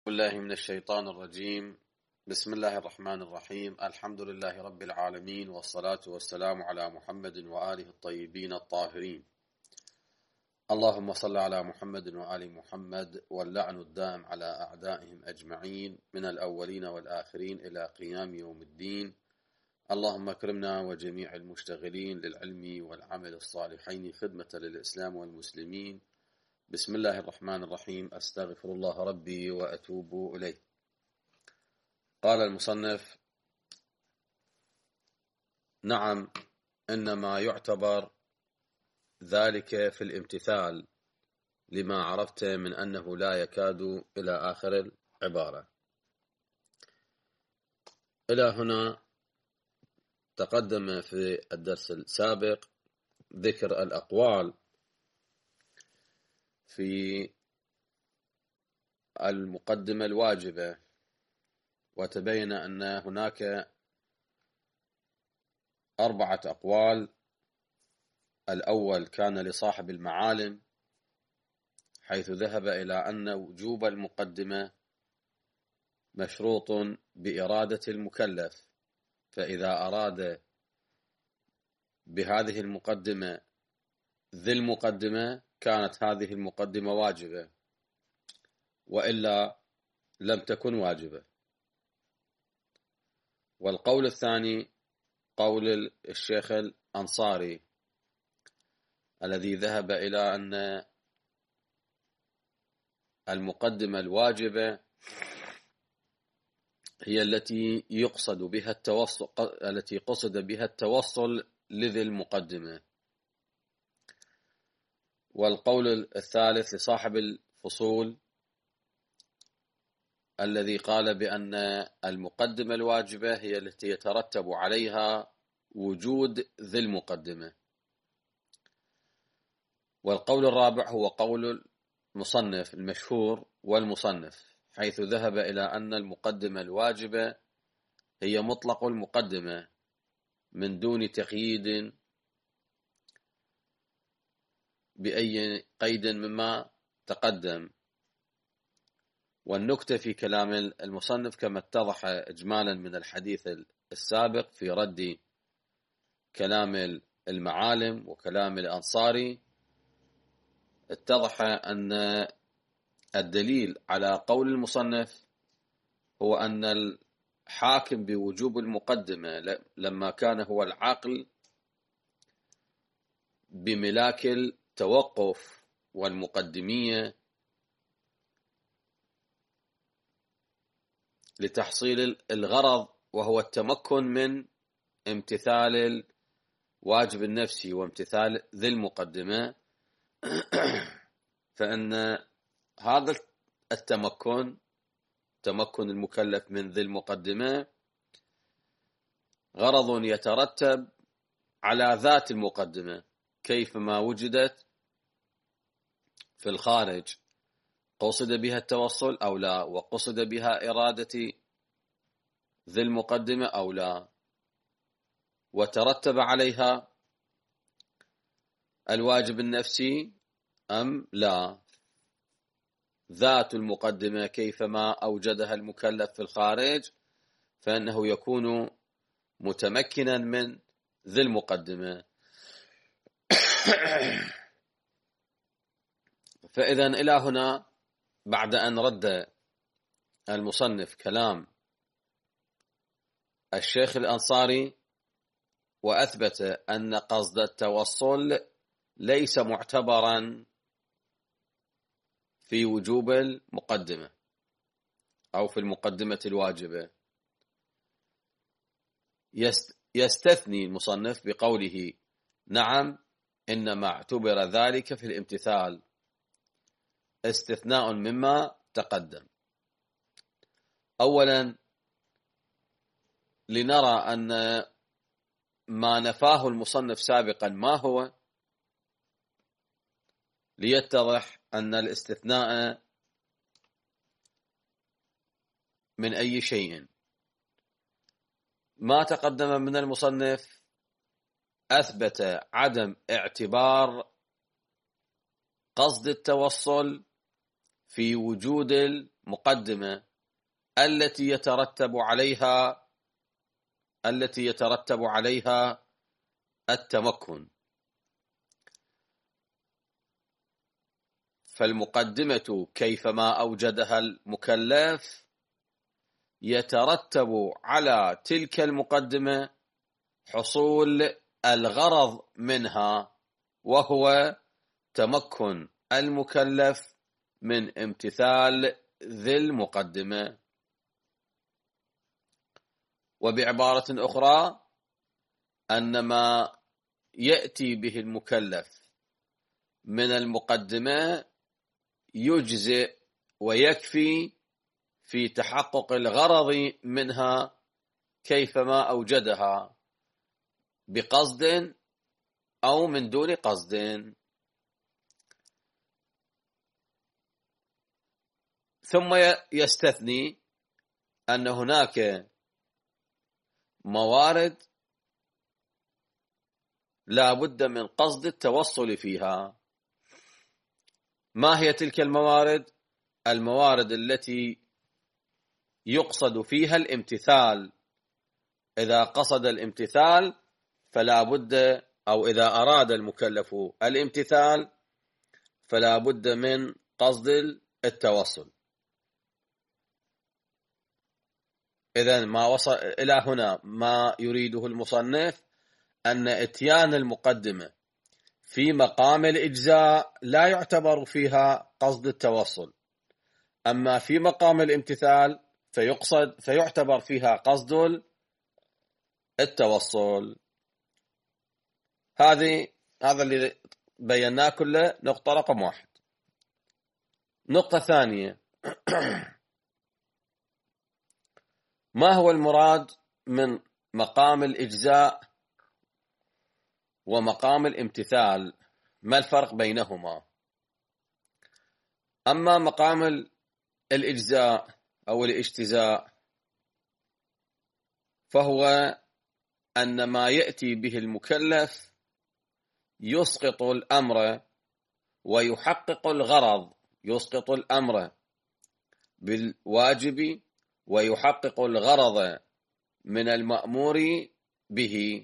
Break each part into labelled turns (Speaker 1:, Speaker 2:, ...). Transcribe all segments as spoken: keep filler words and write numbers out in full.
Speaker 1: بالله من الشيطان الرجيم. بسم الله الرحمن الرحيم. الحمد لله رب العالمين، والصلاة والسلام على محمد وآله الطيبين الطاهرين. اللهم صل على محمد وآل محمد، واللعن الدائم على أعدائهم أجمعين من الأولين والآخرين إلى قيام يوم الدين. اللهم اكرمنا وجميع المشتغلين للعلم والعمل الصالحين خدمة للإسلام والمسلمين. بسم الله الرحمن الرحيم. أستغفر الله ربي وأتوب إليه. قال المصنف: نعم، إنما يعتبر ذلك في الامتثال لما عرفت من أنه لا يكاد إلى آخر العبارة. إلى هنا تقدم في الدرس السابق ذكر الأقوال في المقدمة الواجبة، وتبين أن هناك أربعة أقوال. الأول كان لصاحب المعالم، حيث ذهب إلى أن وجوب المقدمة مشروط بإرادة المكلف، فإذا أراد بهذه المقدمة ذي المقدمة كانت هذه المقدمة واجبة، وإلا لم تكن واجبة. والقول الثاني قول الشيخ الأنصاري، الذي ذهب إلى أن المقدمة الواجبة هي التي يقصد بها التوصل التي قصد بها التوصل لذي المقدمة. والقول الثالث لصاحب الفصول، الذي قال بأن المقدمة الواجبة هي التي يترتب عليها وجود ذي المقدمة. والقول الرابع هو قول المصنف المشهور والمصنف، حيث ذهب إلى أن المقدمة الواجبة هي مطلق المقدمة من دون تقييد بأي قيد مما تقدم. والنكتة في كلام المصنف كما اتضح إجمالا من الحديث السابق في رد كلام المعالم وكلام الأنصاري، اتضح أن الدليل على قول المصنف هو أن الحاكم بوجوب المقدمة لما كان هو العاقل بملاك التوقف والمقدمية لتحصيل الغرض، وهو التمكن من امتثال الواجب النفسي وامتثال ذي المقدمة. فإن هذا التمكن تمكن المكلف من ذي المقدمة غرض يترتب على ذات المقدمة كيفما وجدت في الخارج، قصد بها التوصل أو لا، وقصد بها إرادة ذي المقدمة أو لا، وترتب عليها الواجب النفسي أم لا. ذات المقدمة كيفما أوجدها المكلف في الخارج فإنه يكون متمكنا من ذي المقدمة. فإذا إلى هنا، بعد أن رد المصنف كلام الشيخ الأنصاري وأثبت أن قصد التوصل ليس معتبرا في وجوب المقدمة أو في المقدمة الواجبة، يستثني المصنف بقوله: نعم، إنما اعتبر ذلك في الامتثال، استثناء مما تقدم. أولا، لنرى أن ما نفاه المصنف سابقا ما هو، ليتضح أن الاستثناء من أي شيء. ما تقدم من المصنف أثبت عدم اعتبار قصد التوصل في وجود المقدمة التي يترتب عليها التي يترتب عليها التمكن. فالمقدمة كيفما أوجدها المكلف يترتب على تلك المقدمة حصول الغرض منها، وهو تمكن المكلف من امتثال ذي المقدمة. وبعبارة أخرى، أن ما يأتي به المكلف من المقدمة يجزئ ويكفي في تحقق الغرض منها كيفما أوجدها، بقصد أو من دون قصد. ثم يستثني أن هناك موارد لا بد من قصد التوصل فيها. ما هي تلك الموارد؟ الموارد التي يقصد فيها الامتثال. إذا قصد الامتثال فلا بد، أو إذا أراد المكلف الامتثال فلا بد من قصد التوصل. إذن ما وصل إلى هنا ما يريده المصنف أن إتيان المقدمة في مقام الإجزاء لا يعتبر فيها قصد التوصل، أما في مقام الامتثال فيقصد فيعتبر فيها قصد التوصل. هذه هذا اللي بيناه كله نقطة رقم واحد. نقطة ثانية، ما هو المراد من مقام الإجزاء ومقام الامتثال؟ ما الفرق بينهما؟ أما مقام الإجزاء أو الاجتزاء فهو أن ما يأتي به المكلف يسقط الأمر ويحقق الغرض، يسقط الأمر بالواجب ويحقق الغرض من المأمور به.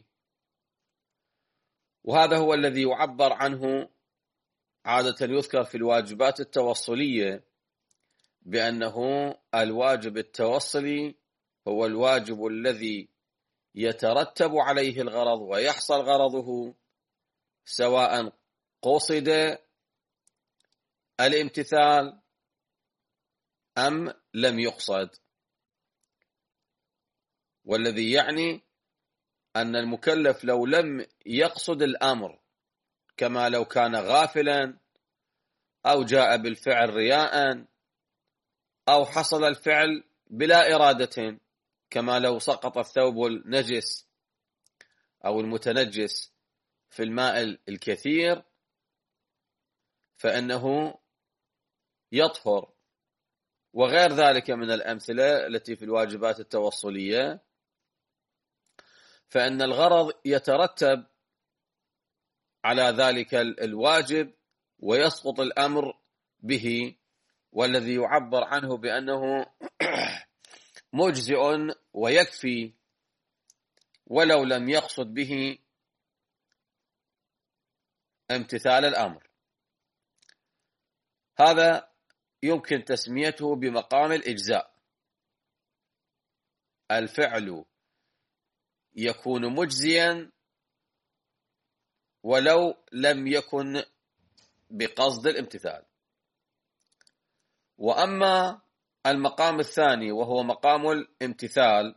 Speaker 1: وهذا هو الذي يعبر عنه عادة يذكر في الواجبات التوصلية بأنه الواجب التوصلي هو الواجب الذي يترتب عليه الغرض ويحصل غرضه سواء قصد الامتثال أم لم يقصد. والذي يعني أن المكلف لو لم يقصد الأمر، كما لو كان غافلا أو جاء بالفعل رياء أو حصل الفعل بلا إرادة، كما لو سقط الثوب النجس أو المتنجس في الماء الكثير فإنه يطهر، وغير ذلك من الأمثلة التي في الواجبات التوصلية، فإن الغرض يترتب على ذلك الواجب ويسقط الأمر به، والذي يعبر عنه بأنه مجزئ ويكفي ولو لم يقصد به امتثال الأمر. هذا يمكن تسميته بمقام الإجزاء. الفعل يكون مجزيا ولو لم يكن بقصد الامتثال. وأما المقام الثاني وهو مقام الامتثال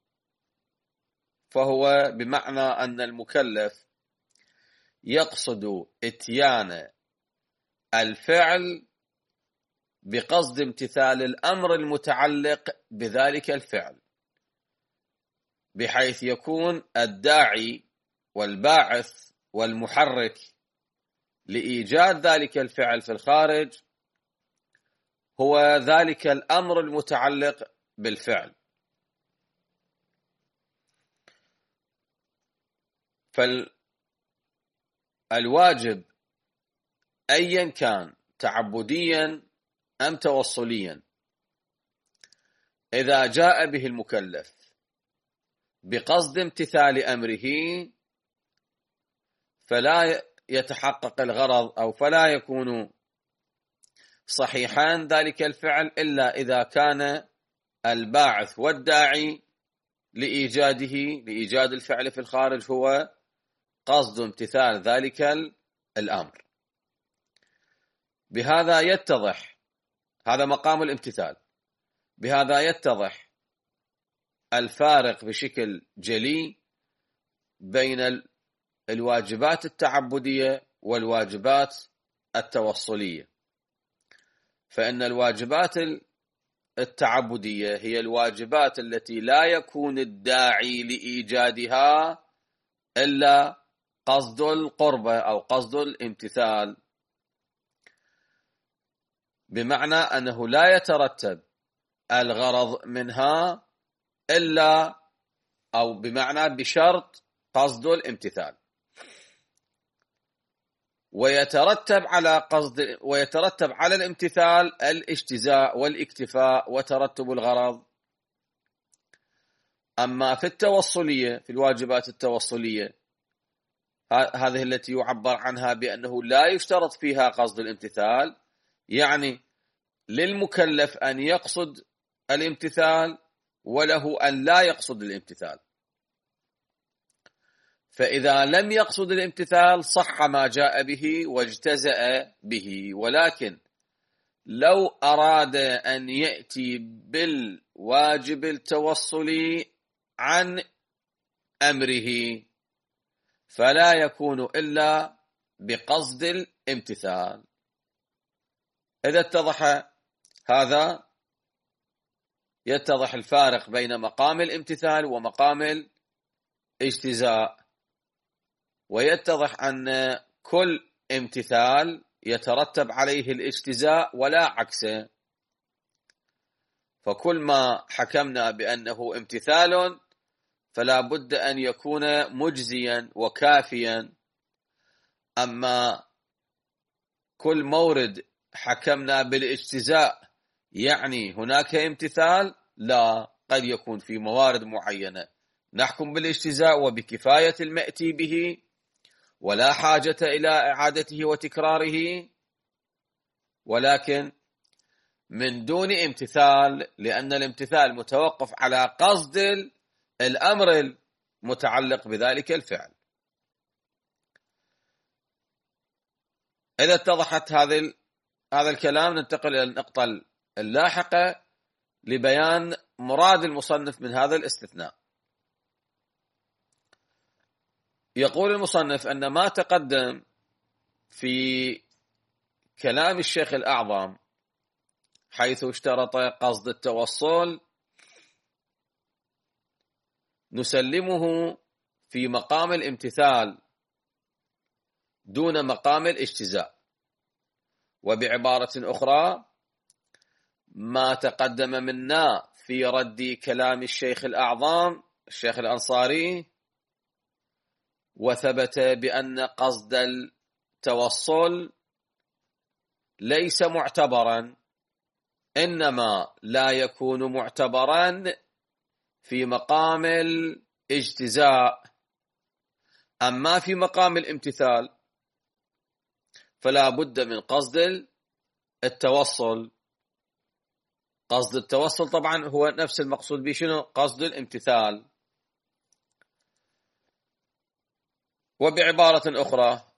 Speaker 1: فهو بمعنى أن المكلف يقصد إتيان الفعل بقصد امتثال الأمر المتعلق بذلك الفعل، بحيث يكون الداعي والباعث والمحرك لإيجاد ذلك الفعل في الخارج هو ذلك الأمر المتعلق بالفعل. فالواجب أيا كان تعبديا أم توصليا إذا جاء به المكلف بقصد امتثال أمره فلا يتحقق الغرض أو فلا يكون صحيحان ذلك الفعل إلا إذا كان الباعث والداعي لإيجاده لإيجاد الفعل في الخارج هو قصد امتثال ذلك الأمر. بهذا يتضح، هذا مقام الامتثال، بهذا يتضح الفارق بشكل جلي بين الواجبات التعبدية والواجبات التوصلية. فإن الواجبات التعبدية هي الواجبات التي لا يكون الداعي لإيجادها إلا قصد القربة أو قصد الامتثال، بمعنى أنه لا يترتب الغرض منها إلا أو بمعنى بشرط قصد الامتثال، ويترتب على قصد ويترتب على الامتثال الاجتزاء والاكتفاء وترتب الغرض. أما في التوصلية، في الواجبات التوصلية هذه التي يعبر عنها بأنه لا يشترط فيها قصد الامتثال، يعني للمكلف أن يقصد الامتثال وله أن لا يقصد الامتثال. فإذا لم يقصد الامتثال صح ما جاء به واجتزأ به، ولكن لو أراد أن يأتي بالواجب التوصلي عن أمره فلا يكون إلا بقصد الامتثال. إذا اتضح هذا يتضح الفارق بين مقام الامتثال ومقام الاجتزاء، ويتضح أن كل امتثال يترتب عليه الاجتزاء ولا عكسه. فكل ما حكمنا بأنه امتثال فلا بد أن يكون مجزيا وكافيا، أما كل مورد حكمنا بالاجتزاء يعني هناك امتثال، لا، قد يكون في موارد معينة نحكم بالاجتزاء وبكفاية المأتي به ولا حاجة إلى إعادته وتكراره، ولكن من دون امتثال، لأن الامتثال متوقف على قصد الأمر المتعلق بذلك الفعل. إذا اتضحت هذا هذا الكلام ننتقل إلى النقطة اللاحقة لبيان مراد المصنف من هذا الاستثناء. يقول المصنف أن ما تقدم في كلام الشيخ الأعظم حيث اشترط قصد التوصل نسلمه في مقام الامتثال دون مقام الاجتزاء. وبعبارة أخرى، ما تقدم منا في رد كلام الشيخ الأعظم الشيخ الأنصاري وثبت بأن قصد التوصل ليس معتبرا، إنما لا يكون معتبرا في مقام الاجتزاء. أما في مقام الامتثال فلا بد من قصد التوصل. قصد التوصل طبعا هو نفس المقصود به شنو؟ قصد الامتثال. وبعبارة أخرى،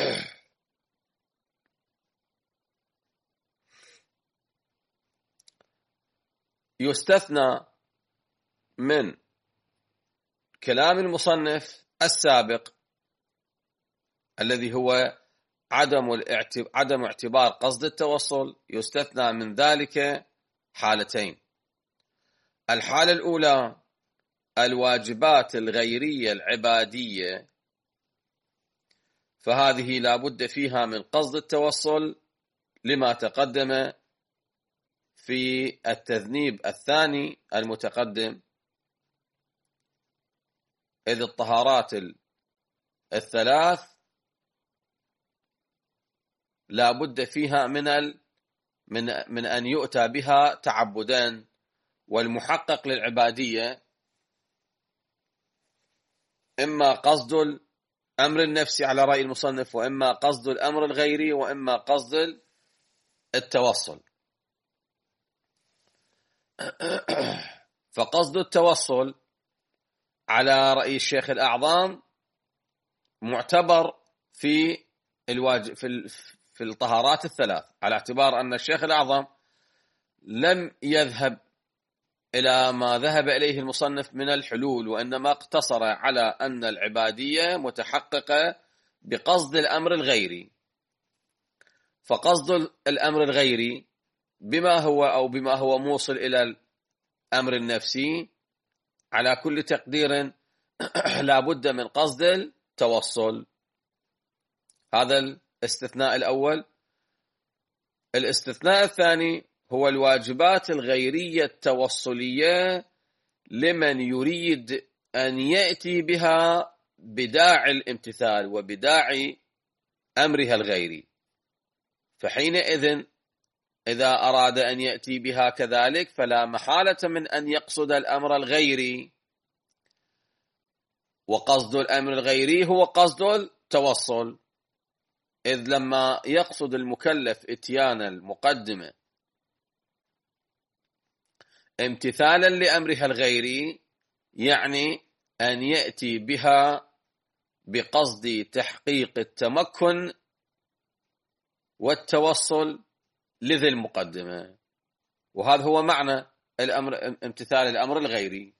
Speaker 1: يستثنى من كلام المصنف السابق الذي هو عدم عدم اعتبار قصد التوصل، يستثنى من ذلك حالتين. الحالة الأولى الواجبات الغيرية العبادية، فهذه لا بد فيها من قصد التوصل لما تقدم في التذنيب الثاني المتقدم، إذ الطهارات الثلاث لا بد فيها من ال من من أن يؤتى بها تعبدا، والمحقق للعبادية إما قصد الأمر النفسي على رأي المصنف، وإما قصد الأمر الغيري، وإما قصد التوصل. فقصد التوصل على رأي الشيخ الأعظم معتبر في الواجب في في الطهارات الثلاث، على اعتبار أن الشيخ الأعظم لم يذهب إلى ما ذهب إليه المصنف من الحلول، وإنما اقتصر على أن العبادية متحققة بقصد الأمر الغيري. فقصد الأمر الغيري بما هو أو بما هو موصل إلى الأمر النفسي على كل تقدير لا بد من قصد التوصل. هذا الاستثناء الأول. الاستثناء الثاني هو الواجبات الغيرية التوصلية لمن يريد أن يأتي بها بداعي الامتثال وبداعي أمرها الغيري، فحينئذ إذا أراد أن يأتي بها كذلك فلا محالة من أن يقصد الأمر الغيري، وقصد الأمر الغيري هو قصد التوصل، إذ لما يقصد المكلف إتيان المقدمة امتثالا لأمرها الغيري يعني أن يأتي بها بقصد تحقيق التمكن والتوصل لذي المقدمة، وهذا هو معنى الأمر امتثال الأمر الغيري.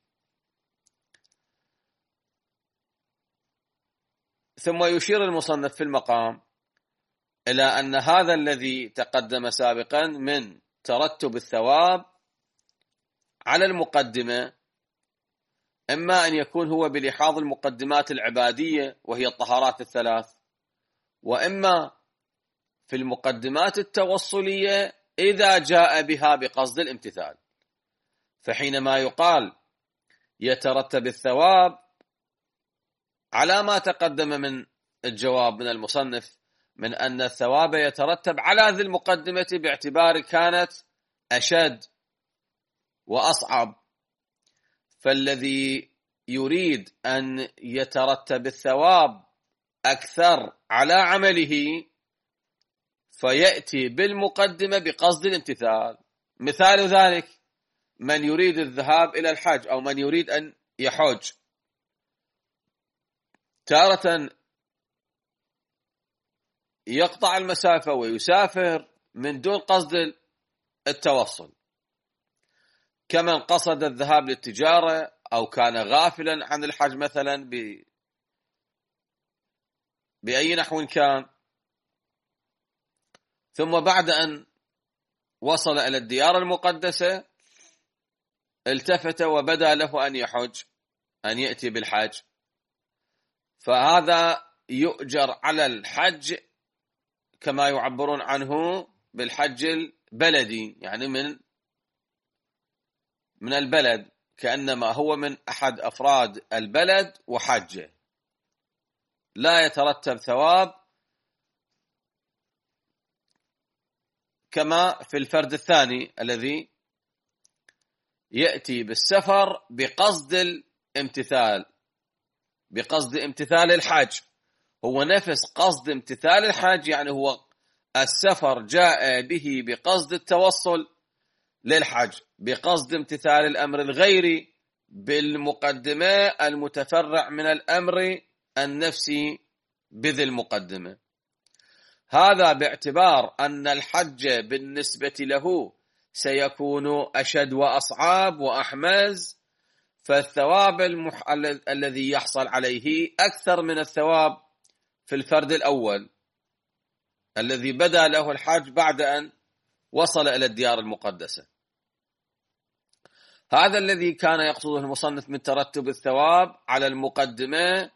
Speaker 1: ثم يشير المصنف في المقام إلى أن هذا الذي تقدم سابقا من ترتب الثواب على المقدمة إما أن يكون هو بلحاظ المقدمات العبادية وهي الطهارات الثلاث، وإما في المقدمات التوصلية إذا جاء بها بقصد الامتثال. فحينما يقال يترتب الثواب على ما تقدم من الجواب من المصنف من أن الثواب يترتب على ذي المقدمة باعتبار كانت أشد وأصعب، فالذي يريد أن يترتب الثواب أكثر على عمله فيأتي بالمقدمة بقصد الامتثال. مثال ذلك من يريد الذهاب إلى الحج أو من يريد أن يحج، تارة يقطع المسافة ويسافر من دون قصد التوصل، كمن قصد الذهاب للتجارة أو كان غافلا عن الحج مثلا ب... بأي نحو كان، ثم بعد أن وصل إلى الديار المقدسة التفت وبدا له أن يحج أن يأتي بالحج، فهذا يؤجر على الحج كما يعبرون عنه بالحج البلدي، يعني من من البلد، كأنما هو من أحد أفراد البلد وحجه، لا يترتب ثواب كما في الفرد الثاني الذي يأتي بالسفر بقصد الامتثال بقصد امتثال الحج. هو نفس قصد امتثال الحج، يعني هو السفر جاء به بقصد التوصل للحج بقصد امتثال الأمر الغيري بالمقدمة المتفرع من الأمر النفسي بذي المقدمة. هذا باعتبار أن الحج بالنسبة له سيكون أشد وأصعب وأحمز، فالثواب المح... الذي يحصل عليه أكثر من الثواب في الفرد الأول الذي بدأ له الحج بعد أن وصل إلى الديار المقدسة. هذا الذي كان يقصده المصنف من ترتب الثواب على المقدمة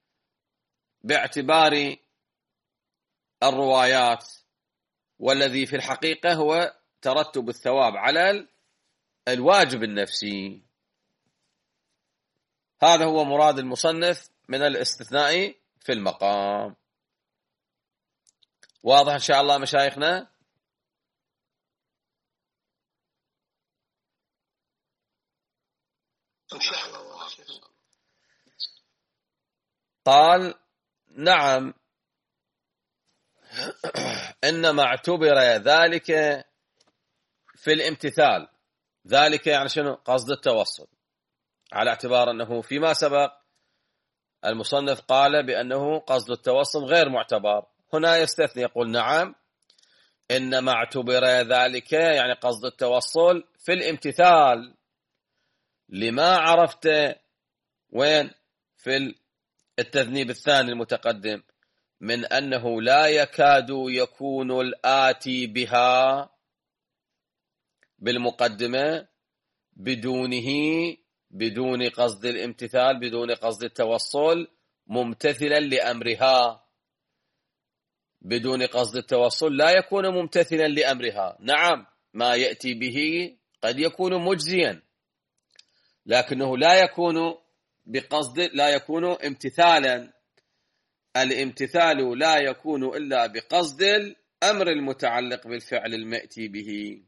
Speaker 1: باعتبار الروايات، والذي في الحقيقة هو ترتب الثواب على الواجب النفسي. هذا هو مراد المصنف من الاستثناء في المقام. واضح إن شاء الله مشايخنا؟ قال نعم، إنما اعتبر ذلك في الامتثال. ذلك يعني شنو؟ قصد التوصل، على اعتبار أنه فيما سبق المصنف قال بأنه قصد التوصل غير معتبر. هنا يستثني يقول نعم إنما اعتبر ذلك يعني قصد التوصل في الامتثال لما عرفت وين في التذنيب الثاني المتقدم من أنه لا يكاد يكون الآتي بها بالمقدمة بدونه بدون قصد الامتثال بدون قصد التوصل ممتثلا لأمرها. بدون قصد التوصل لا يكون ممتثلا لأمرها. نعم ما يأتي به قد يكون مجزيا، لكنه لا يكون بقصد لا يكون امتثالا. الامتثال لا يكون إلا بقصد الأمر المتعلق بالفعل المأتي به.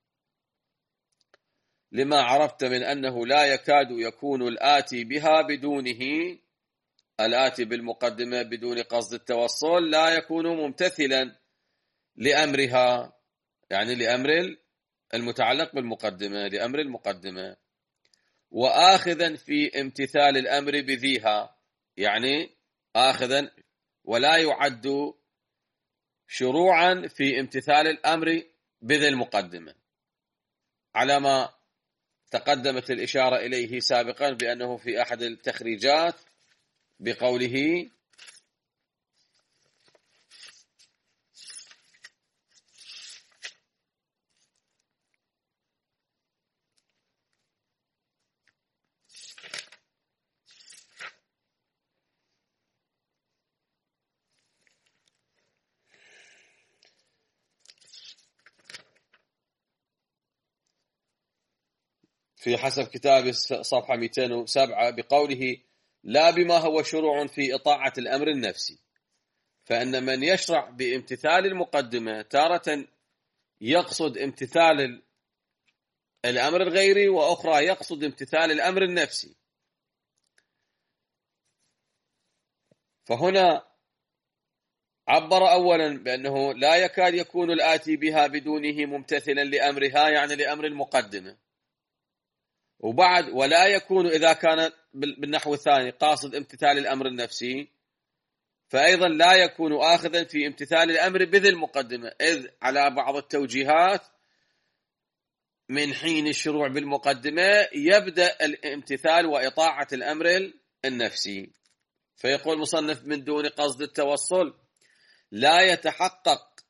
Speaker 1: لما عرفت من أنه لا يكاد يكون الآتي بها بدونه، الآتي بالمقدمة بدون قصد التوصل لا يكون ممتثلا لأمرها، يعني لأمر المتعلق بالمقدمة، لأمر المقدمة، وآخذا في امتثال الأمر بذيها، يعني آخذا ولا يعد شروعا في امتثال الأمر بذي المقدمة، على ما تقدمت الإشارة إليه سابقا بأنه في أحد التخريجات بقوله في حسب كتاب صفحة مئتين وسبعة بقوله لا بما هو شروع في إطاعة الأمر النفسي، فإن من يشرع بامتثال المقدمة تارة يقصد امتثال الأمر الغيري، وأخرى يقصد امتثال الأمر النفسي. فهنا عبر أولا بأنه لا يكاد يكون الآتي بها بدونه ممتثلا لأمرها، يعني لأمر المقدمة، وبعد ولا يكون إذا كان بالنحو الثاني قاصد امتثال الأمر النفسي، فأيضا لا يكون آخذا في امتثال الأمر بذي المقدمة، إذ على بعض التوجيهات من حين الشروع بالمقدمة يبدأ الامتثال وإطاعة الأمر النفسي. فيقول مصنف من دون قصد التوصل لا يتحقق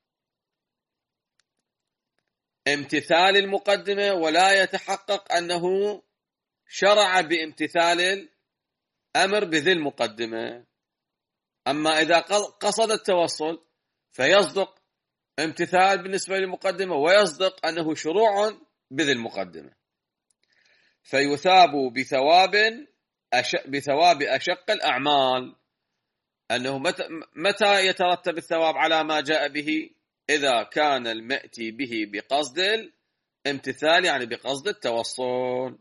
Speaker 1: امتثال المقدمة ولا يتحقق أنه شرع بامتثال الأمر بذي المقدمة. أما إذا قصد التوصل فيصدق امتثال بالنسبة للمقدمة ويصدق أنه شروع بذي المقدمة، فيثاب بثواب أشق بثواب أشق الأعمال. أنه متى, متى يترتب الثواب على ما جاء به؟ إذا كان المأتي به بقصد الامتثال، يعني بقصد التوصل.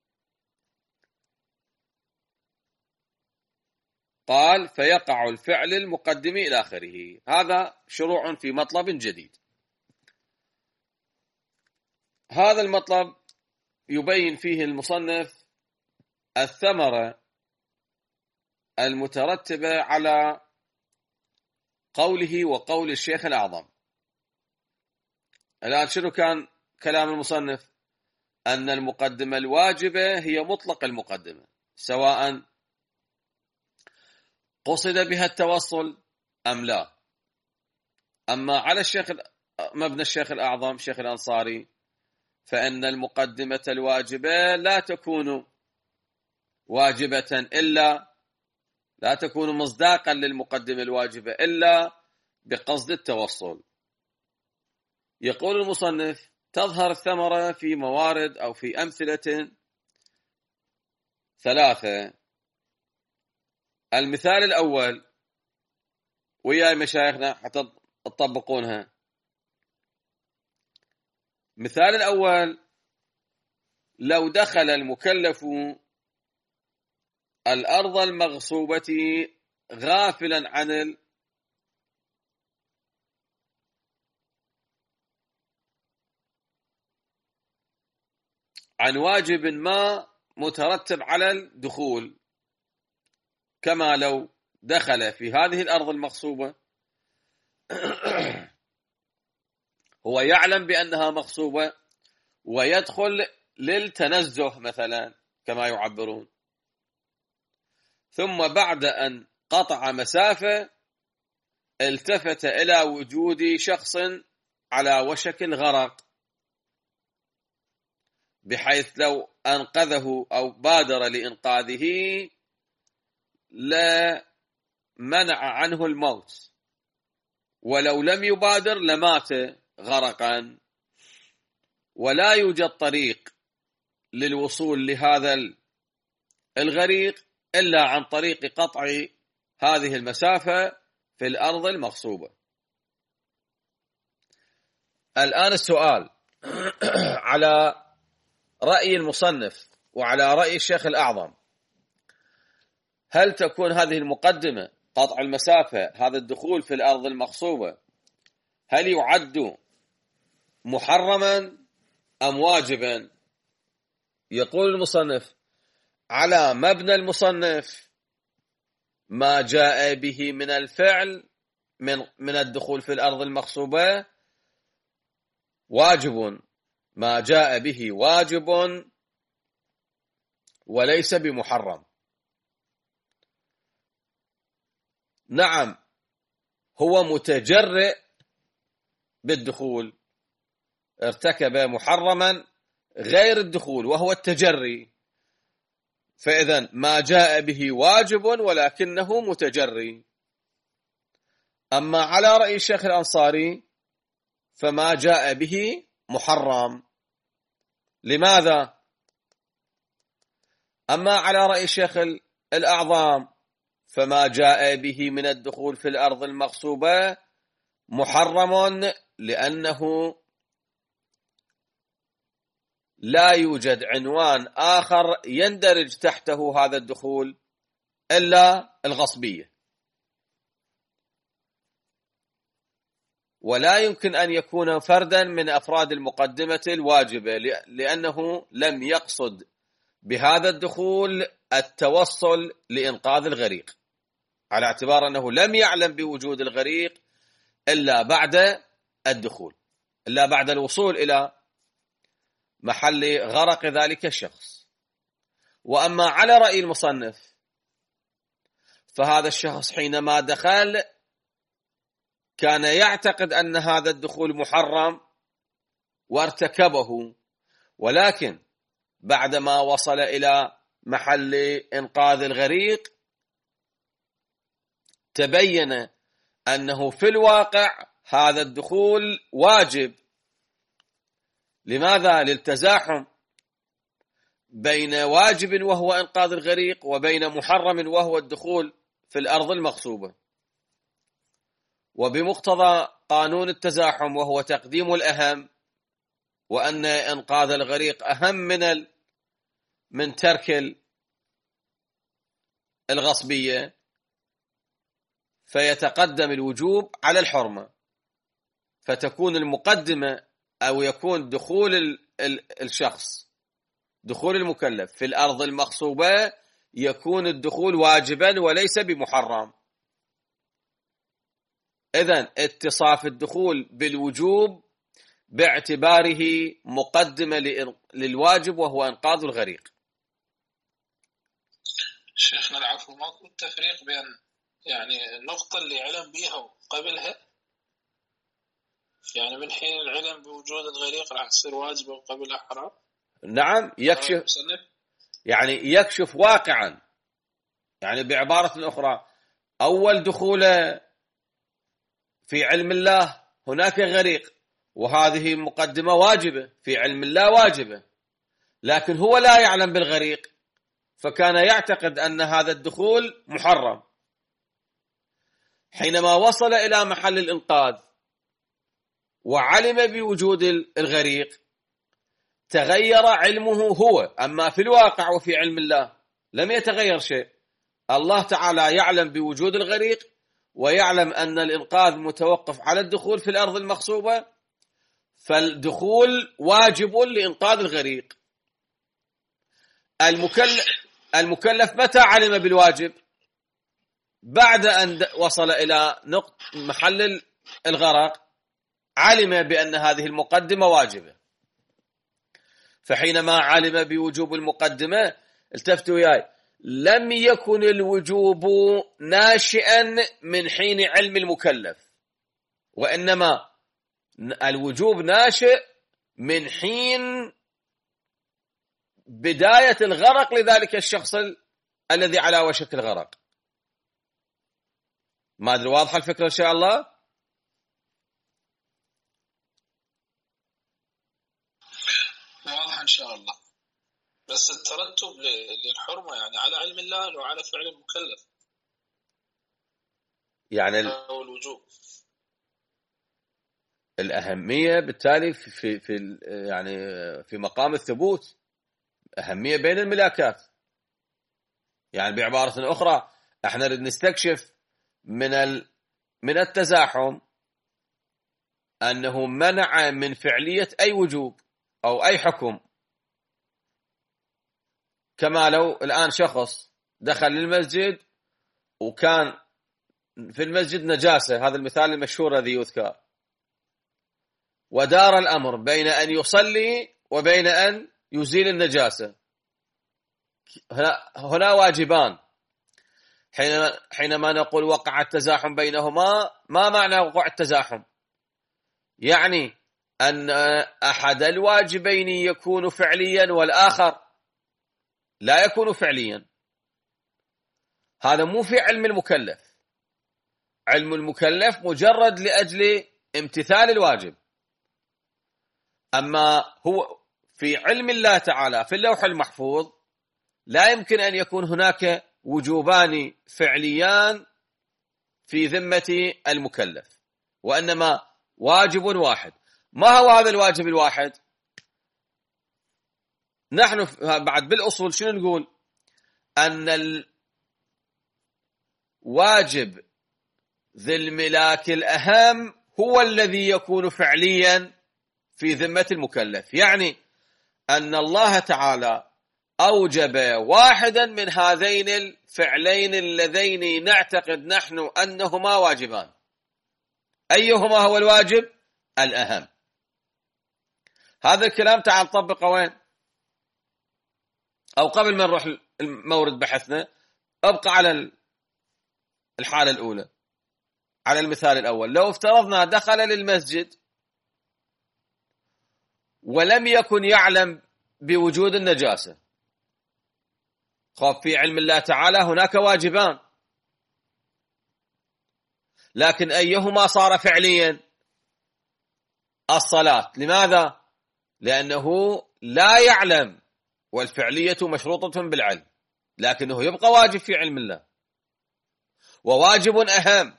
Speaker 1: قال فيقع الفعل المقدم إلى آخره. هذا شروع في مطلب جديد. هذا المطلب يبين فيه المصنف الثمرة المترتبة على قوله وقول الشيخ الأعظم. الآن شنو كان كلام المصنف؟ أن المقدمة الواجبة هي مطلق المقدمة، سواء قصد بها التوصل أم لا. أما على الشيخ مبنى الشيخ الأعظم الشيخ الأنصاري فإن المقدمة الواجبة لا تكون واجبة إلا لا تكون مصداقا للمقدمة الواجبة إلا بقصد التوصل. يقول المصنف تظهر الثمرة في موارد أو في أمثلة ثلاثة. المثال الأول ويا مشايخنا حتى تطبقونها. مثال الأول: لو دخل المكلف الأرض المغصوبة غافلا عن ال عن واجب ما مترتب على الدخول، كما لو دخل في هذه الأرض المغصوبة هو يعلم بأنها مغصوبة ويدخل للتنزه مثلا كما يعبرون، ثم بعد أن قطع مسافة التفت إلى وجود شخص على وشك الغرق، بحيث لو أنقذه أو بادر لإنقاذه لمنع عنه الموت، ولو لم يبادر لمات غرقا، ولا يوجد طريق للوصول لهذا الغريق إلا عن طريق قطع هذه المسافة في الأرض المغصوبة. الآن السؤال على رأي المصنف وعلى رأي الشيخ الأعظم، هل تكون هذه المقدمة قطع المسافة هذا الدخول في الأرض المغصوبة هل يعد محرما أم واجبا؟ يقول المصنف على مبنى المصنف ما جاء به من الفعل من من الدخول في الأرض المغصوبة واجب، ما جاء به واجب وليس بمحرم. نعم هو متجرئ بالدخول، ارتكب محرما غير الدخول وهو التجري، فإذا ما جاء به واجب ولكنه متجري. أما على رأي الشيخ الأنصاري فما جاء به محرم. لماذا؟ أما على رأي الشيخ الأعظم فما جاء به من الدخول في الأرض المغصوبة محرم، لأنه لا يوجد عنوان آخر يندرج تحته هذا الدخول إلا الغصبية، ولا يمكن أن يكون فردا من أفراد المقدمة الواجبة، لأنه لم يقصد بهذا الدخول التوصل لإنقاذ الغريق، على اعتبار أنه لم يعلم بوجود الغريق إلا بعد الدخول، إلا بعد الوصول إلى محل غرق ذلك الشخص. وأما على رأي المصنف فهذا الشخص حينما دخل كان يعتقد أن هذا الدخول محرم وارتكبه، ولكن بعدما وصل إلى محل إنقاذ الغريق تبين أنه في الواقع هذا الدخول واجب. لماذا؟ للتزاحم بين واجب وهو إنقاذ الغريق وبين محرم وهو الدخول في الأرض المغصوبة، وبمقتضى قانون التزاحم وهو تقديم الأهم، وأن إنقاذ الغريق أهم من ال... من ترك الغصبية، فيتقدم الوجوب على الحرمة، فتكون المقدمة أو يكون دخول ال... ال... الشخص دخول المكلف في الأرض المغصوبة يكون الدخول واجبا وليس بمحرم. إذن اتصاف الدخول بالوجوب باعتباره مقدمة للواجب وهو إنقاذ الغريق.
Speaker 2: شيخنا العفو، ماكو تفريق بين يعني النقطة اللي علم بها وقبلها؟ يعني من حين العلم بوجود الغريق راح تصير واجبة وقبلها حرام؟
Speaker 1: نعم يكشف، يعني يكشف واقعا، يعني بعبارة أخرى أول دخوله في علم الله هناك غريق، وهذه مقدمة واجبة في علم الله واجبة، لكن هو لا يعلم بالغريق فكان يعتقد أن هذا الدخول محرم. حينما وصل إلى محل الإنقاذ وعلم بوجود الغريق تغير علمه هو، أما في الواقع وفي علم الله لم يتغير شيء. الله تعالى يعلم بوجود الغريق ويعلم أن الإنقاذ متوقف على الدخول في الأرض المغصوبة، فالدخول واجب لإنقاذ الغريق. المكلف المكلف متى علم بالواجب؟ بعد أن وصل إلى نقطة محل الغرق علم بأن هذه المقدمة واجبة، فحينما علم بوجوب المقدمة التفتوا وياي، لم يكن الوجوب ناشئا من حين علم المكلف، وإنما الوجوب ناشئ من حين بداية الغرق لذلك الشخص الذي على وشك الغرق. ما أدري واضحة الفكرة إن شاء الله؟
Speaker 2: واضحة إن شاء الله. بس الترتب للحرمة يعني على علم الله وعلى فعل المكلف
Speaker 1: يعني
Speaker 2: أو الوجوب.
Speaker 1: الأهمية بالتالي في في يعني في مقام الثبوت، أهمية بين الملاكات. يعني بعبارة أخرى احنا نريد نستكشف من ال من التزاحم أنه منع من فعلية أي وجوب أو أي حكم. كما لو الآن شخص دخل للمسجد وكان في المسجد نجاسة، هذا المثال المشهور الذي يذكر، ودار الأمر بين أن يصلي وبين أن يزيل النجاسة. هنا, هنا واجبان. حينما, حينما نقول وقع التزاحم بينهما، ما معنى وقوع التزاحم؟ يعني أن أحد الواجبين يكون فعليا والآخر لا يكون فعليا. هذا مو في علم المكلف. علم المكلف مجرد لأجل امتثال الواجب. أما هو في علم الله تعالى في اللوح المحفوظ لا يمكن أن يكون هناك وجوبان فعليان في ذمة المكلف، وإنما واجب واحد. ما هو هذا الواجب الواحد؟ نحن بعد بالأصول شنو نقول؟ أن الواجب ذي الملاك الأهم هو الذي يكون فعليا في ذمة المكلف. يعني أن الله تعالى أوجب واحدا من هذين الفعلين اللذين نعتقد نحن أنهما واجبان. أيهما هو الواجب الأهم؟ هذا الكلام تعال طبقه وين؟ أو قبل ما نروح المورد بحثنا أبقى على الحالة الأولى، على المثال الأول. لو افترضنا دخل للمسجد ولم يكن يعلم بوجود النجاسة. خب في علم الله تعالى هناك واجبان، لكن أيهما صار فعليا؟ الصلاة. لماذا؟ لأنه لا يعلم، والفعلية مشروطة بالعلم، لكنه يبقى واجب في علم الله وواجب أهم.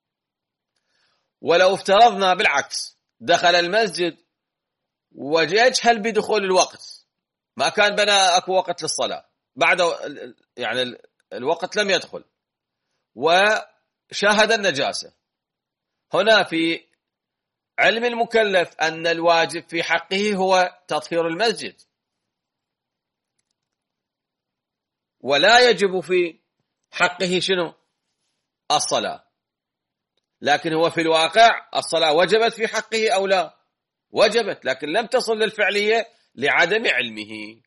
Speaker 1: ولو افترضنا بالعكس، دخل المسجد ويجهل بدخول الوقت، ما كان بنا أكو وقت للصلاة، بعد يعني الوقت لم يدخل، وشاهد النجاسة. هنا في علم المكلف أن الواجب في حقه هو تطهير المسجد، ولا يجب في حقه شنو؟ الصلاة. لكن هو في الواقع الصلاة وجبت في حقه أو لا؟ وجبت، لكن لم تصل للفعلية لعدم علمه.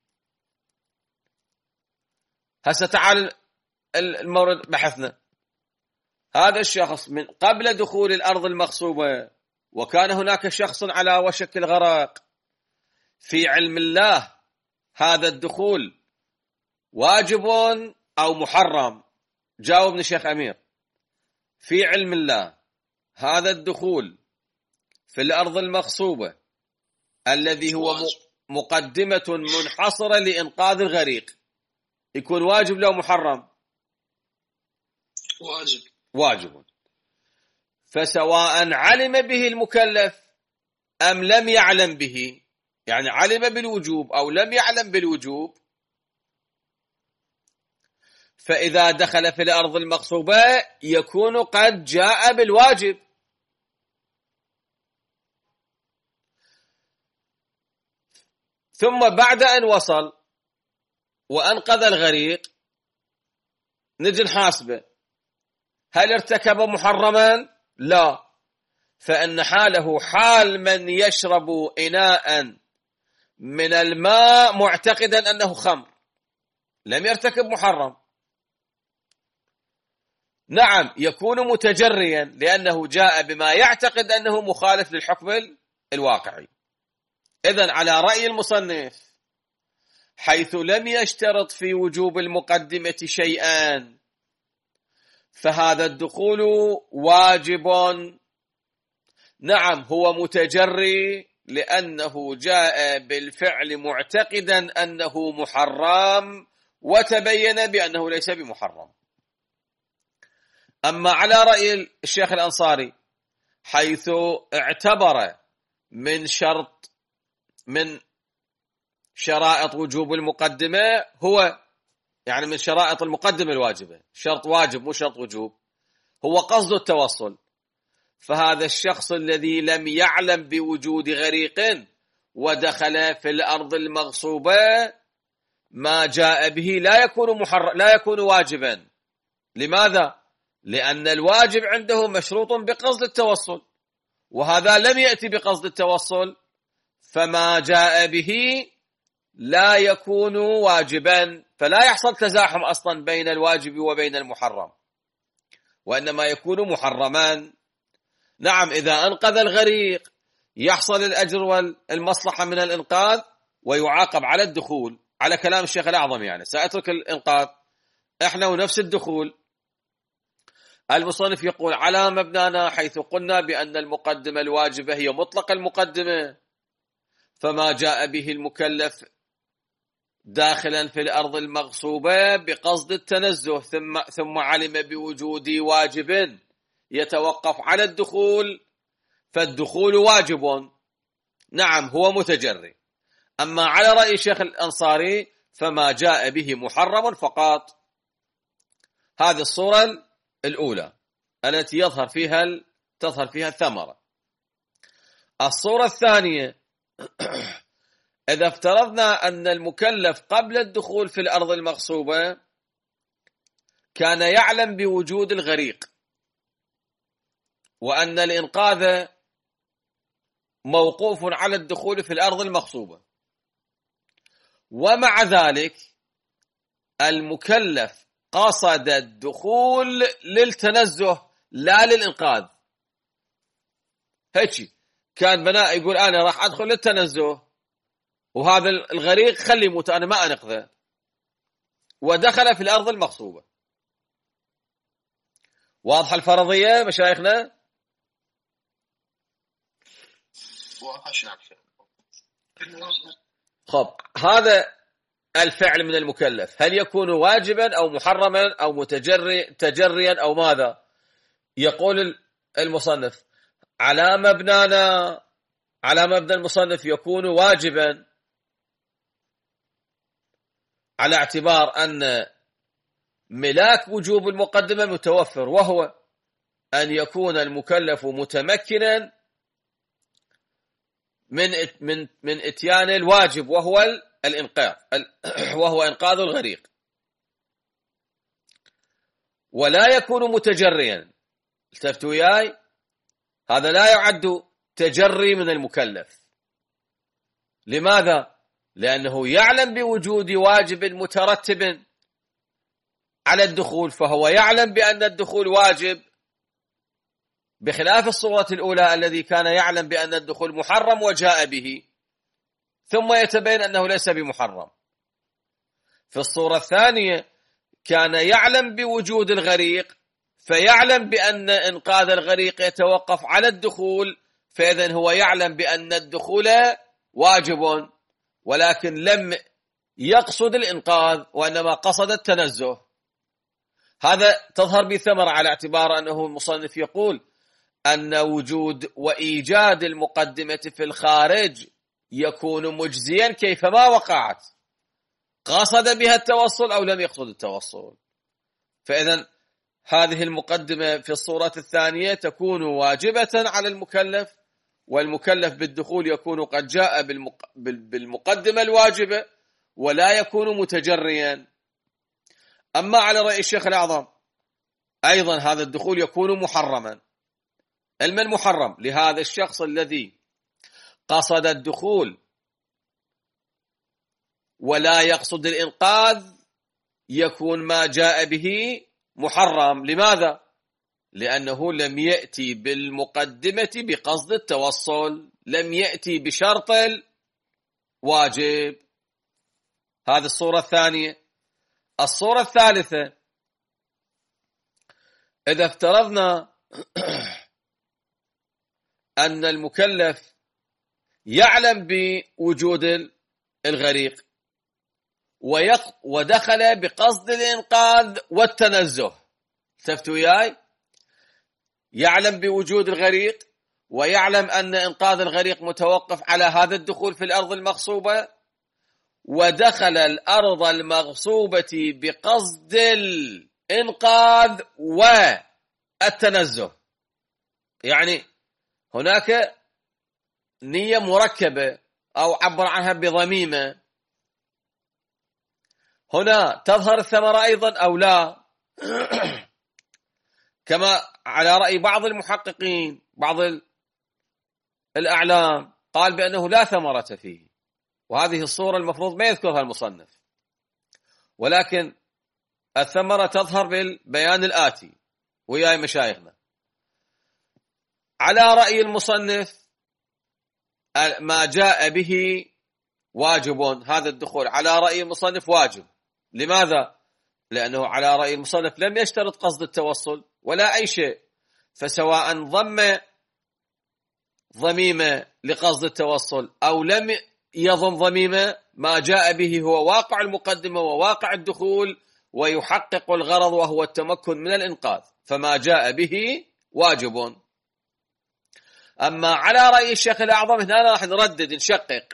Speaker 1: هسه تعال المورد بحثنا. هذا الشخص من قبل دخول الأرض المغصوبة وكان هناك شخص على وشك الغرق، في علم الله هذا الدخول واجب أو محرم؟ جاوبني شيخ أمير. في علم الله هذا الدخول في الأرض المغصوبة الذي هو مقدمة منحصرة لإنقاذ الغريق يكون واجب لو محرم؟
Speaker 2: واجب.
Speaker 1: واجب. فسواء علم به المكلف أم لم يعلم به، يعني علم بالوجوب أو لم يعلم بالوجوب، فإذا دخل في الأرض المغصوبة يكون قد جاء بالواجب. ثم بعد أن وصل وأنقذ الغريق نجي نحاسبه، هل ارتكب محرما؟ لا، فإن حاله حال من يشرب إناء من الماء معتقدا أنه خمر، لم يرتكب محرم. نعم يكون متجريا لأنه جاء بما يعتقد أنه مخالف للحكم الواقعي. إذن على رأي المصنف حيث لم يشترط في وجوب المقدمة شيئا فهذا الدخول واجب. نعم هو متجري لأنه جاء بالفعل معتقدا أنه محرم وتبين بأنه ليس بمحرم. أما على رأي الشيخ الأنصاري حيث اعتبر من شرط من شرائط وجوب المقدمة هو يعني من شرائط المقدمة الواجبة، شرط واجب مو شرط وجوب، هو قصد التوصل، فهذا الشخص الذي لم يعلم بوجود غريق ودخل في الأرض المغصوبة ما جاء به لا يكون محر... لا يكون واجبا. لماذا؟ لأن الواجب عنده مشروط بقصد التوصل، وهذا لم يأتي بقصد التوصل، فما جاء به لا يكون واجبا، فلا يحصل تزاحم أصلا بين الواجب وبين المحرم، وإنما يكون محرما. نعم إذا أنقذ الغريق يحصل الأجر والمصلحة من الإنقاذ ويعاقب على الدخول، على كلام الشيخ الأعظم يعني سأترك الإنقاذ إحنا ونفس الدخول. المصنف يقول على مبنانا حيث قلنا بأن المقدمة الواجبة هي مطلق المقدمة، فما جاء به المكلف داخلا في الأرض المغصوبة بقصد التنزه ثم, ثم علم بوجود واجب يتوقف على الدخول فالدخول واجب. نعم هو متجري. أما على رأي الشيخ الأنصاري فما جاء به محرم فقط. هذه الصورة الأولى التي يظهر فيها تظهر فيها الثمرة. الصورة الثانية إذا افترضنا أن المكلف قبل الدخول في الأرض المغصوبة كان يعلم بوجود الغريق وأن الإنقاذ موقوف على الدخول في الأرض المغصوبة، ومع ذلك المكلف قصد الدخول للتنزه لا للإنقاذ. هيك كان بناء يقول أنا راح أدخل للتنزه وهذا الغريق خلي يموت أنا ما أنقذه، ودخل في الأرض المغصوبة. واضحة الفرضية مشايخنا؟ خب هذا الفعل من المكلف هل يكون واجبا أو محرما أو متجري تجريا أو ماذا؟ يقول المصنف على مبنانا على مبنى المصنف يكون واجبا على اعتبار أن ملاك وجوب المقدمة متوفر، وهو أن يكون المكلف متمكنا من من من اتيان الواجب وهو الإنقاذ وهو إنقاذ الغريق، ولا يكون متجريا. التفتوا وياي، هذا لا يعد تجري من المكلف. لماذا؟ لأنه يعلم بوجود واجب مترتب على الدخول، فهو يعلم بأن الدخول واجب، بخلاف الصورة الأولى الذي كان يعلم بأن الدخول محرم وجاء به ثم يتبين أنه ليس بمحرم. في الصورة الثانية كان يعلم بوجود الغريق فيعلم بأن إنقاذ الغريق يتوقف على الدخول، فإذن هو يعلم بأن الدخول واجب ولكن لم يقصد الإنقاذ وإنما قصد التنزه. هذا تظهر بثمرة على اعتبار أنه المصنف يقول أن وجود وإيجاد المقدمة في الخارج يكون مجزيا كيفما وقعت، قصد بها التوصل أو لم يقصد التوصل. فإذا هذه المقدمة في الصورة الثانية تكون واجبة على المكلف، والمكلف بالدخول يكون قد جاء بالمقدمة الواجبة ولا يكون متجريا. أما على رأي الشيخ الأعظم أيضا هذا الدخول يكون محرما. المن محرم لهذا الشخص الذي قصد الدخول ولا يقصد الإنقاذ، يكون ما جاء به محرم. لماذا؟ لأنه لم يأتي بالمقدمة بقصد التوصل، لم يأتي بشرط الواجب. هذه الصورة الثانية. الصورة الثالثة، إذا افترضنا أن المكلف يعلم بوجود الغريق ودخل بقصد الإنقاذ والتنزه، التفتوا وياي، يعلم بوجود الغريق ويعلم أن إنقاذ الغريق متوقف على هذا الدخول في الأرض المغصوبة، ودخل الأرض المغصوبة بقصد الإنقاذ والتنزه. يعني هناك نية مركبة أو عبر عنها بضميمة. هنا تظهر الثمرة أيضا أو لا؟ كما على رأي بعض المحققين بعض الأعلام قال بأنه لا ثمرة فيه، وهذه الصورة المفروض ما يذكرها المصنف، ولكن الثمرة تظهر بالبيان الآتي وياي مشايخنا. على رأي المصنف ما جاء به واجب، هذا الدخول على رأي المصنف واجب. لماذا؟ لأنه على رأي المصنف لم يشترط قصد التوصل ولا أي شيء، فسواء ضم ضميمة لقصد التوصل أو لم يضم ضميمة، ما جاء به هو واقع المقدمة وواقع الدخول ويحقق الغرض وهو التمكن من الإنقاذ، فما جاء به واجب. أما على رأي الشيخ الأعظم هنا راح نردد نشقق،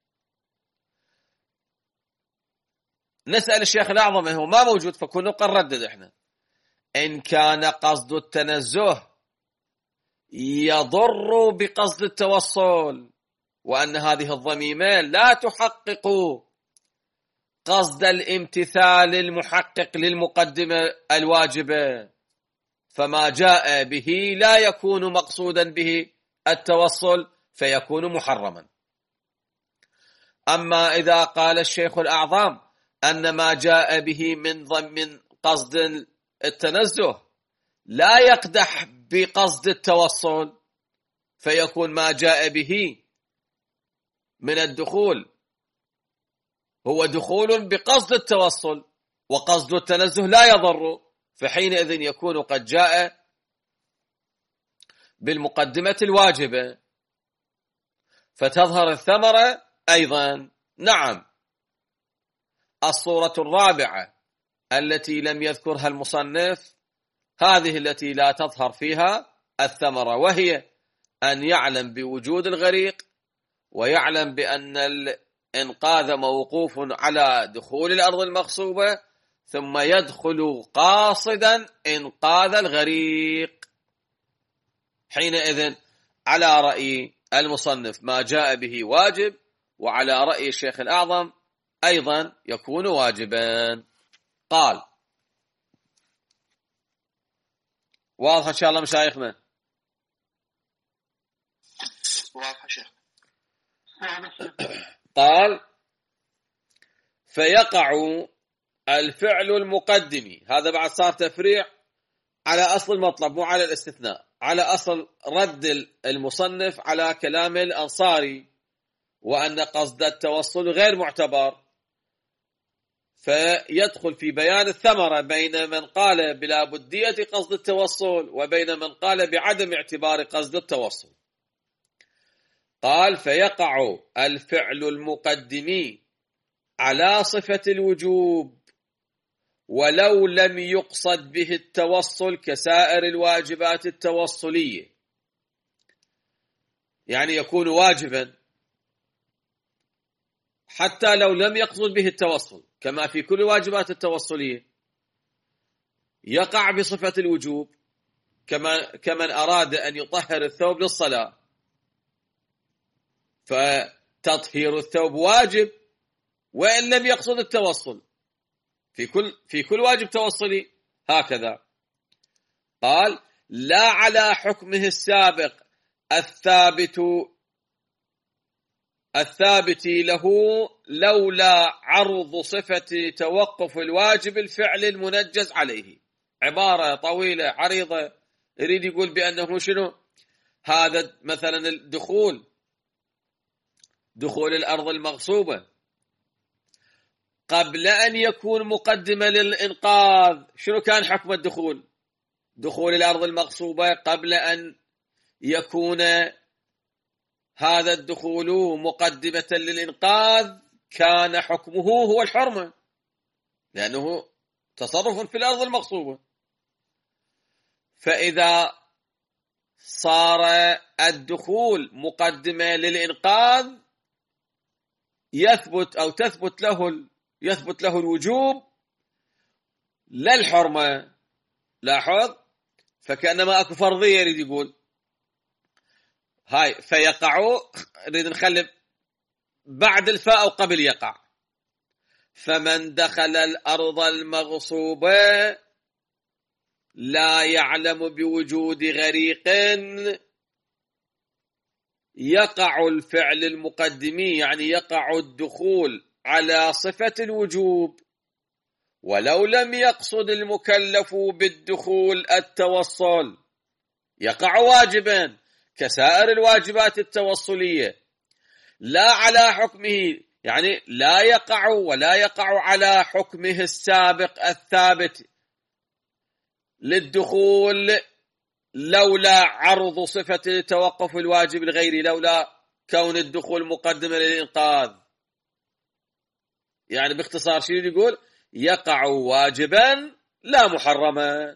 Speaker 1: نسأل الشيخ الأعظم هو ما موجود فكنا نردد احنا. إن كان قصد التنزه يضر بقصد التوصل، وأن هذه الضميمة لا تحقق قصد الامتثال المحقق للمقدمة الواجبة، فما جاء به لا يكون مقصودا به التوصل فيكون محرما. أما إذا قال الشيخ الأعظم أن ما جاء به من ضمن قصد التنزه لا يقدح بقصد التوصل، فيكون ما جاء به من الدخول هو دخول بقصد التوصل وقصد التنزه لا يضر، فحينئذ يكون قد جاء بالمقدمة الواجبة فتظهر الثمرة أيضا. نعم. الصورة الرابعة التي لم يذكرها المصنف هذه التي لا تظهر فيها الثمرة، وهي أن يعلم بوجود الغريق ويعلم بأن الإنقاذ موقوف على دخول الأرض المغصوبة، ثم يدخل قاصدا إنقاذ الغريق. حينئذ على رأي المصنف ما جاء به واجب، وعلى رأي الشيخ الأعظم أيضا يكون واجبا. قال واضح إن شاء الله مشايخنا؟
Speaker 2: واضح شيخ.
Speaker 1: قال فيقع الفعل المقدم، هذا بعد صار تفريع على أصل المطلب مو على الاستثناء، على أصل رد المصنف على كلام الأنصاري وأن قصد التوصل غير معتبر، فيدخل في بيان الثمرة بين من قال بلا بدية قصد التوصل وبين من قال بعدم اعتبار قصد التوصل. قال فيقع الفعل المقدم على صفة الوجوب ولو لم يقصد به التوصل كسائر الواجبات التوصلية، يعني يكون واجبا حتى لو لم يقصد به التوصل، كما في كل واجبات التوصلية. يقع بصفة الوجوب، كما كمن أراد أن يطهر الثوب للصلاة، فتطهير الثوب واجب وإن لم يقصد التوصل، في كل في كل واجب توصلي هكذا. قال: لا على حكمه السابق الثابت الثابت له لولا عرض صفة توقف الواجب الفعل المنجز عليه. عبارة طويلة عريضة يريد يقول بأنه شنو هذا؟ مثلا الدخول دخول الأرض المغصوبة قبل أن يكون مقدمة للإنقاذ، شنو كان حكم الدخول؟ دخول الأرض المغصوبة قبل أن يكون هذا الدخول مقدمة للإنقاذ كان حكمه هو الحرمة، لأنه تصرف في الأرض المغصوبة. فإذا صار الدخول مقدمة للإنقاذ يثبت أو تثبت له يثبت له الوجوب لا الحرمة. لاحظ، فكأنما أكو فرضية يريد يقول هاي فيقع، نريد نخلي بعد الفاء أو قبل يقع. فمن دخل الأرض المغصوبة لا يعلم بوجود غريق يقع الفعل المقدمي، يعني يقع الدخول على صفة الوجوب ولو لم يقصد المكلف بالدخول التوصل، يقع واجبا كسائر الواجبات التوصلية، لا على حكمه، يعني لا يقع ولا يقع على حكمه السابق الثابت للدخول لولا عرض صفة توقف الواجب الغيري، لولا كون الدخول مقدمة للإنقاذ. يعني باختصار شو يقول؟ يقع واجبا لا محرما.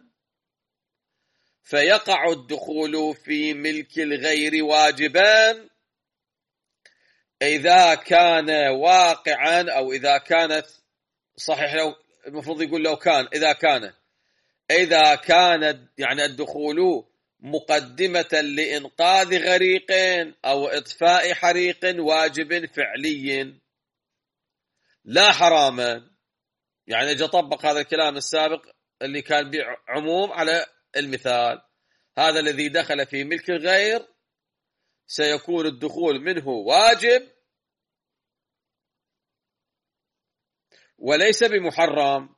Speaker 1: فيقع الدخول في ملك الغير واجبا إذا كان واقعا، أو إذا كانت صحيح، لو المفروض يقول لو كان إذا كان إذا كان يعني الدخول مقدمة لإنقاذ غريق أو إطفاء حريق واجب فعلي لا حراما. يعني اجى طبق هذا الكلام السابق اللي كان بعموم على المثال. هذا الذي دخل في ملك الغير سيكون الدخول منه واجب وليس بمحرم،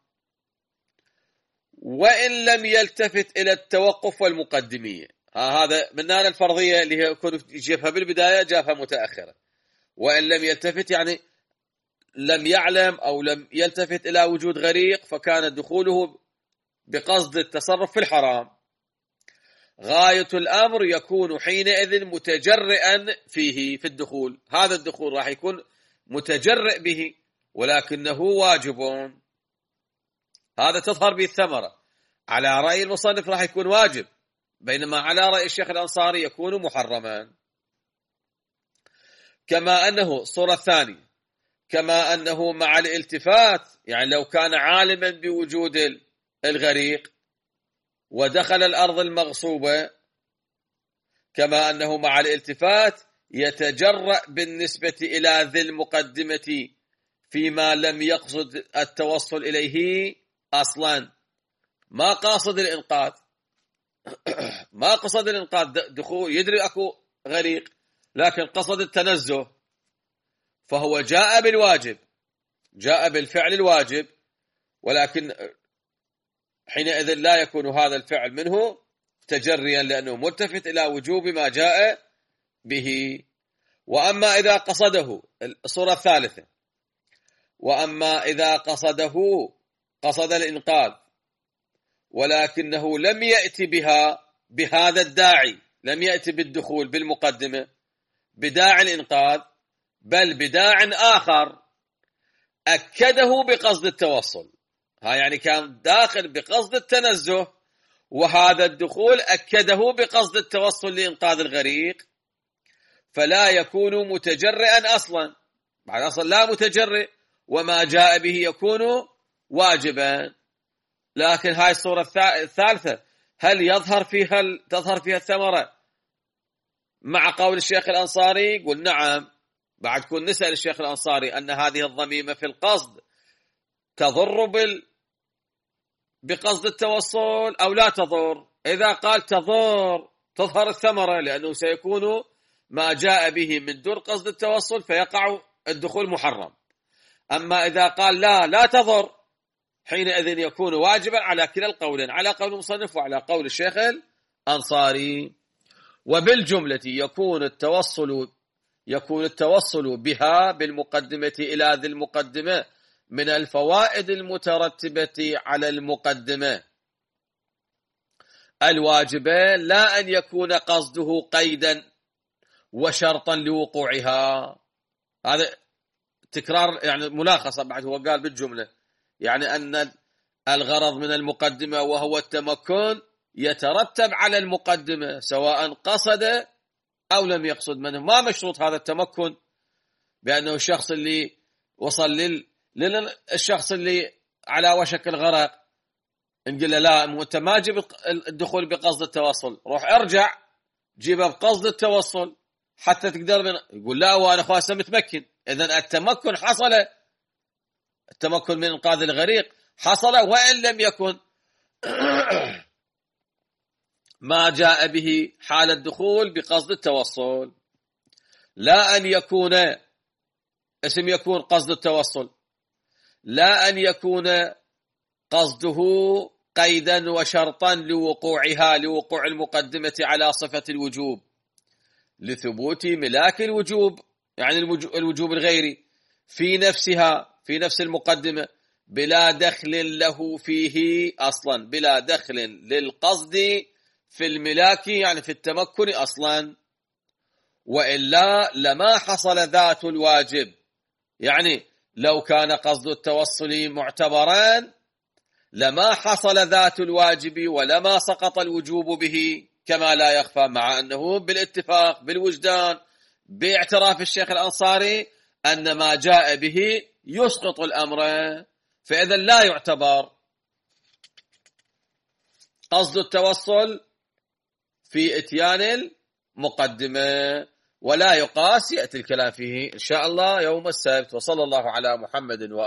Speaker 1: وإن لم يلتفت إلى التوقف والمقدمية. هذا من هنا الفرضية اللي هي يكون جابها بالبداية جابها متأخرة. وإن لم يلتفت يعني لم يعلم أو لم يلتفت إلى وجود غريق، فكان دخوله بقصد التصرف في الحرام. غاية الأمر يكون حينئذ متجرئا فيه في الدخول. هذا الدخول راح يكون متجرئ به ولكنه واجب. هذا تظهر به الثمرة. على رأي المصنف راح يكون واجب، بينما على رأي الشيخ الأنصاري يكون محرما. كما أنه الصورة الثانية، كما أنه مع الالتفات، يعني لو كان عالما بوجود الغريق ودخل الأرض المغصوبة، كما أنه مع الالتفات يتجرأ بالنسبة إلى ذي المقدمة فيما لم يقصد التوصل إليه أصلا. ما قاصد الإنقاذ ما قصد الإنقاذ دخول، يدري أكو غريق لكن قصد التنزه، فهو جاء بالواجب، جاء بالفعل الواجب، ولكن حينئذ لا يكون هذا الفعل منه تجريا لأنه ملتفت إلى وجوب ما جاء به. وأما إذا قصده، الصورة الثالثة، وأما إذا قصده قصد الإنقاذ ولكنه لم يأتي بها بهذا الداعي، لم يأتي بالدخول بالمقدمة بداعي الإنقاذ، بل بداع آخر أكده بقصد التوصل. ها يعني كان داخل بقصد التنزه، وهذا الدخول أكده بقصد التوصل لإنقاذ الغريق، فلا يكون متجرئا أصلا. بعد أصلا لا متجرئ، وما جاء به يكون واجبا. لكن هاي الصورة الثالثة هل يظهر فيها تظهر فيها الثمرة مع قول الشيخ الأنصاري؟ يقول نعم. بعد كون نسأل الشيخ الأنصاري أن هذه الضميمة في القصد تضر بال بقصد التوصل أو لا تضر؟ إذا قال تضر تظهر الثمرة، لأنه سيكون ما جاء به من دون قصد التوصل فيقع الدخول محرم. أما إذا قال لا لا تضر، حينئذ يكون واجبا على كلا القولين، على قول المصنف وعلى قول الشيخ الأنصاري. وبالجملة يكون التوصل يكون التوصل بها بالمقدمة إلى ذي المقدمة من الفوائد المترتبة على المقدمة الواجبة، لا أن يكون قصده قيدا وشرطا لوقوعها. هذا تكرار يعني ملاخصة، بعد هو قال بالجملة يعني أن الغرض من المقدمة وهو التمكن يترتب على المقدمة سواء قصد أو لم يقصد منه. ما مشروط هذا التمكن بأنه الشخص اللي وصل لل... للشخص اللي على وشك الغرق نقول له لا أنت ما جيب الدخول بقصد التوصل، روح ارجع جيبه بقصد التوصل حتى تقدر من... يقول لا وأنا خلاص متمكن. إذن التمكن حصل، التمكن من إنقاذ الغريق حصل وإن لم يكن ما جاء به حال الدخول بقصد التوصل. لا أن يكون اسم يكون قصد التوصل، لا أن يكون قصده قيدا وشرطا لوقوعها لوقوع المقدمة على صفة الوجوب لثبوت ملاك الوجوب، يعني الوجوب الغيري في نفسها في نفس المقدمة بلا دخل له فيه أصلا، بلا دخل للقصد في الملاك يعني في التمكن أصلا، وإلا لما حصل ذات الواجب. يعني لو كان قصد التوصل معتبران لما حصل ذات الواجب ولما سقط الوجوب به، كما لا يخفى مع أنه بالاتفاق بالوجدان باعتراف الشيخ الأنصاري أن ما جاء به يسقط الأمر، فإذا لا يعتبر قصد التوصل في إتيان المقدمة ولا يقاس. يأتي الكلام فيه إن شاء الله يوم السبت. وصلى الله على محمد وآله